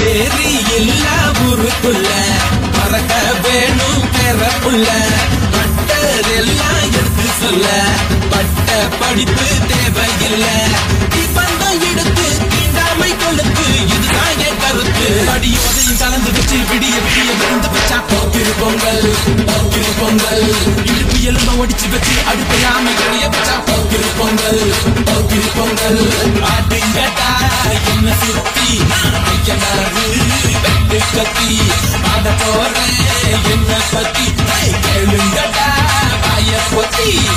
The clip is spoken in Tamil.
சேரி எல்லா ஊருக்குள்ள மறக்க வேணும் பெறப்புள்ள பட்டதெல்லாம் எடுத்து சொல்ல பட்ட படிப்பு தேவையில்லை இப்பந்தான் எடுத்து தீண்டாமை கொழுத்து இதுதான் என் கருத்து அடியோதையும் கலந்து வச்சு விடிய விடிய விருந்து வச்சா போக்கிரு பொங்கல் இடுப்பு எலும்ப ஒடிச்சு வச்சு அடுப்பையாம எளிய வச்சா போக்கிரு பொங்கல் ஆட்டுங்கட்டா என்ன சுத்தி ஐயனாரு வெட்டு கத்தி ஆட போறேன் என்ன பத்தி கேளுங்கட்டா வாய பொத்தி